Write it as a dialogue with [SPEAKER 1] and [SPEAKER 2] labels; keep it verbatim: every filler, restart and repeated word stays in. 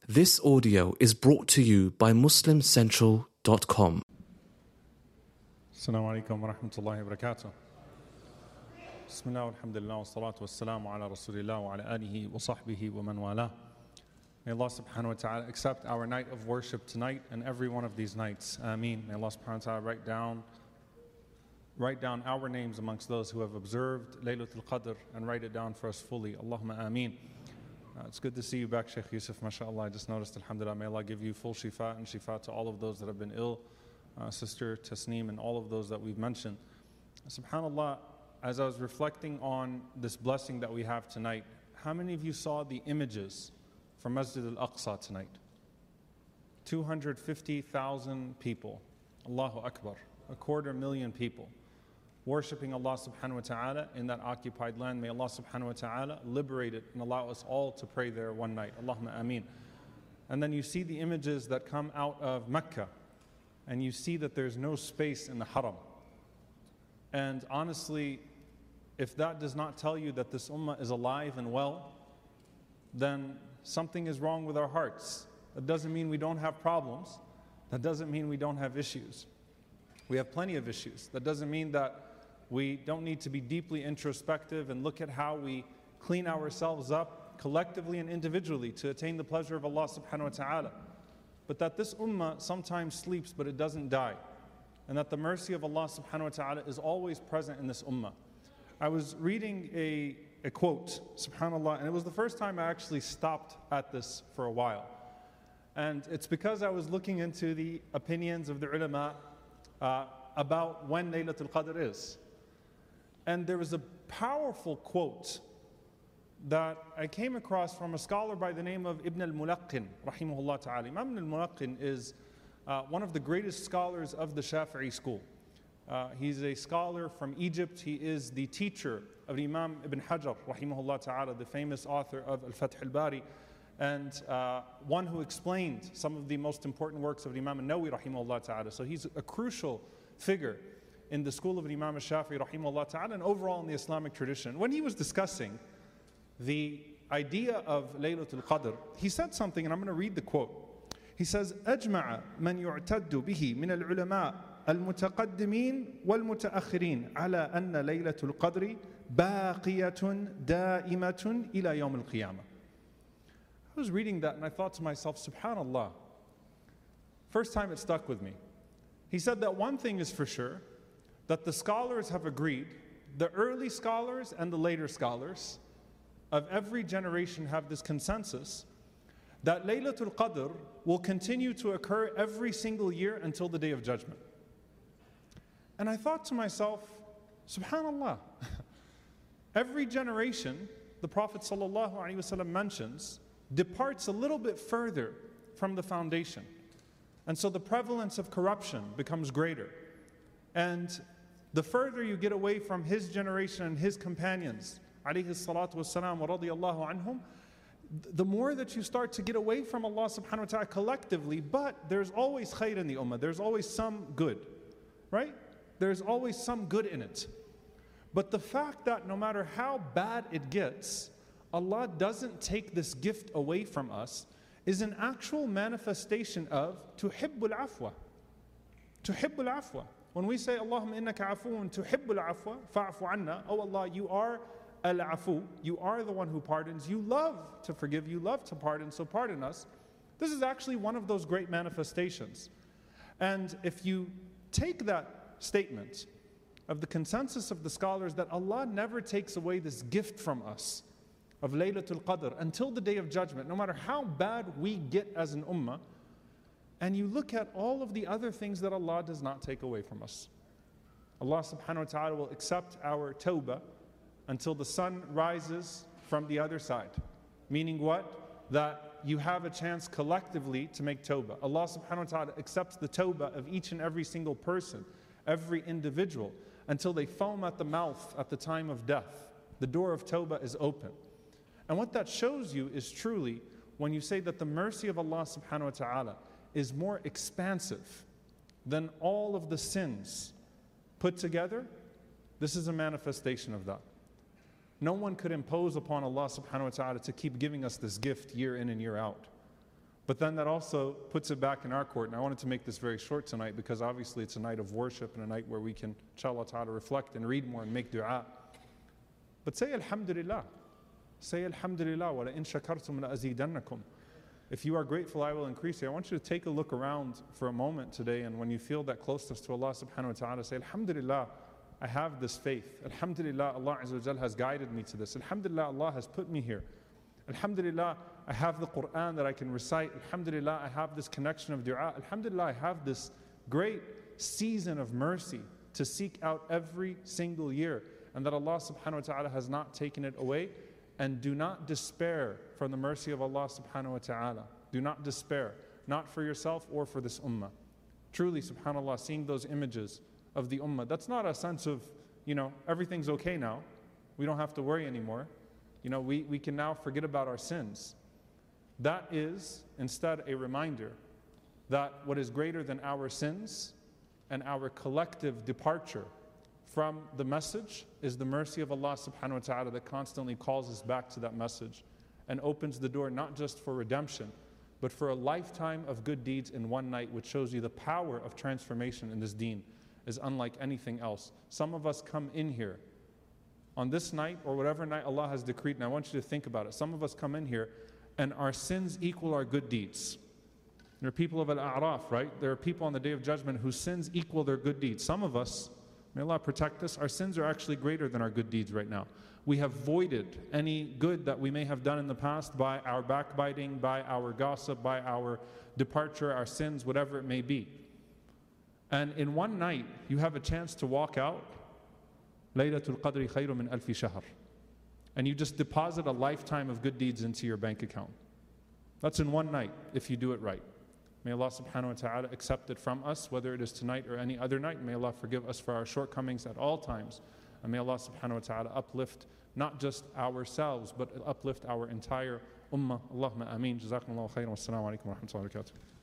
[SPEAKER 1] This audio is brought to you by muslim central dot com.
[SPEAKER 2] Assalamu alaikum wa rahmatullahi wa barakatuh. Bismillah, alhamdulillah, wa salatu wa salamu ala rasulillah wa ala alihi wa sahbihi wa man wala. May Allah subhanahu wa ta'ala accept our night of worship tonight and every one of these nights. Ameen. May Allah subhanahu wa ta'ala write down, write down our names amongst those who have observed Laylatul Qadr and write it down for us fully. Allahumma ameen. Uh, it's good to see you back, Shaykh Yusuf, mashallah. I just noticed, alhamdulillah, may Allah give you full shifa and shifa to all of those that have been ill, uh, Sister Tasneem and all of those that we've mentioned. SubhanAllah, as I was reflecting on this blessing that we have tonight, how many of you saw the images from Masjid al-Aqsa tonight? two hundred fifty thousand people, Allahu Akbar, a quarter million people, worshipping Allah subhanahu wa ta'ala in that occupied land. May Allah subhanahu wa ta'ala liberate it and allow us all to pray there one night. Allahumma ameen. And then you see the images that come out of Mecca, and you see that there's no space in the haram. And honestly, if that does not tell you that this ummah is alive and well, then something is wrong with our hearts. That doesn't mean we don't have problems. That doesn't mean we don't have issues. We have plenty of issues. That doesn't mean that we don't need to be deeply introspective and look at how we clean ourselves up collectively and individually to attain the pleasure of Allah subhanahu wa ta'ala. But that this ummah sometimes sleeps but it doesn't die. And that the mercy of Allah subhanahu wa ta'ala is always present in this ummah. I was reading a, a quote, subhanAllah, and it was the first time I actually stopped at this for a while. And it's because I was looking into the opinions of the ulama uh, about when Laylatul Qadr is. And there was a powerful quote that I came across from a scholar by the name of Ibn al-Mulaqqin, rahimahullah ta'ala. Imam Ibn al-Mulaqqin is uh, one of the greatest scholars of the Shafi'i school. Uh, he's a scholar from Egypt. He is the teacher of Imam Ibn Hajar, rahimahullah ta'ala, the famous author of Al-Fath al-Bari, and uh, one who explained some of the most important works of Imam al-Nawawi, rahimahullah ta'ala. So he's a crucial figure in the school of Imam al-Shafi'i, rahimahullah ta'ala, and overall in the Islamic tradition. When he was discussing the idea of Laylatul Qadr, he said something, and I'm going to read the quote. He says, أجمع من يعتد به من العلماء المتقدمين والمتأخرين على أن ليلة القدر باقية دائمة إلى يوم القيامة. I was reading that and I thought to myself, subhanallah, first time it stuck with me. He said that one thing is for sure, that the scholars have agreed, the early scholars and the later scholars of every generation have this consensus that Laylatul Qadr will continue to occur every single year until the Day of Judgment. And I thought to myself, subhanallah, every generation, the Prophet ﷺ mentions, departs a little bit further from the foundation. And so the prevalence of corruption becomes greater. And the further you get away from his generation and his companions, alayhi salatu wassalam wa radiyallahu anhum, the more that you start to get away from Allah subhanahu wa ta'ala collectively, but there's always khair in the ummah, there's always some good, right? There's always some good in it. But the fact that no matter how bad it gets, Allah doesn't take this gift away from us is an actual manifestation of tuhibbul afwa. Tuhibbul afwa. When we say, Allahumma innaka afuun tuhibbul afwa, fa'afu anna, oh Allah, you are al-afu, you are the one who pardons, you love to forgive, you love to pardon, so pardon us. This is actually one of those great manifestations. And if you take that statement of the consensus of the scholars that Allah never takes away this gift from us of Laylatul Qadr until the Day of Judgment, no matter how bad we get as an ummah, and you look at all of the other things that Allah does not take away from us. Allah subhanahu wa ta'ala will accept our tawbah until the sun rises from the other side. Meaning what? That you have a chance collectively to make tawbah. Allah subhanahu wa ta'ala accepts the tawbah of each and every single person, every individual, until they foam at the mouth at the time of death. The door of tawbah is open. And what that shows you is truly when you say that the mercy of Allah subhanahu wa ta'ala is more expansive than all of the sins put together, this is a manifestation of that. No one could impose upon Allah subhanahu wa ta'ala to keep giving us this gift year in and year out. But then that also puts it back in our court. And I wanted to make this very short tonight because obviously it's a night of worship and a night where we can, inshallah ta'ala, reflect and read more and make dua. But say alhamdulillah. Say alhamdulillah wa la in shakartum la azidannakum. If you are grateful, I will increase you. I want you to take a look around for a moment today, and when you feel that closeness to Allah subhanahu wa ta'ala, say alhamdulillah, I have this faith. Alhamdulillah, Allah Azza wa Jal has guided me to this. Alhamdulillah, Allah has put me here. Alhamdulillah, I have the Quran that I can recite. Alhamdulillah, I have this connection of dua. Alhamdulillah, I have this great season of mercy to seek out every single year, and that Allah subhanahu wa ta'ala has not taken it away. And do not despair from the mercy of Allah subhanahu wa ta'ala. Do not despair, not for yourself or for this ummah. Truly, subhanAllah, seeing those images of the ummah, that's not a sense of, you know, everything's okay now. We don't have to worry anymore. You know, we, we can now forget about our sins. That is instead a reminder that what is greater than our sins and our collective departure from the message is the mercy of Allah subhanahu wa ta'ala that constantly calls us back to that message and opens the door not just for redemption, but for a lifetime of good deeds in one night, which shows you the power of transformation in this deen is unlike anything else. Some of us come in here on this night or whatever night Allah has decreed, and I want you to think about it. Some of us come in here and our sins equal our good deeds. There are people of Al-A'raf, right? There are people on the Day of Judgment whose sins equal their good deeds. Some of us, may Allah protect us, our sins are actually greater than our good deeds right now. We have voided any good that we may have done in the past by our backbiting, by our gossip, by our departure, our sins, whatever it may be. And in one night, you have a chance to walk out, Laylatul Qadri khayru min alfi shahr. And you just deposit a lifetime of good deeds into your bank account. That's in one night, if you do it right. May Allah subhanahu wa ta'ala accept it from us, whether it is tonight or any other night. May Allah forgive us for our shortcomings at all times. And may Allah subhanahu wa ta'ala uplift not just ourselves, but uplift our entire ummah. Allahumma ameen. Jazakumullahu khairan. Wassalamu alaikum wa rahmatullahi wa barakatuh.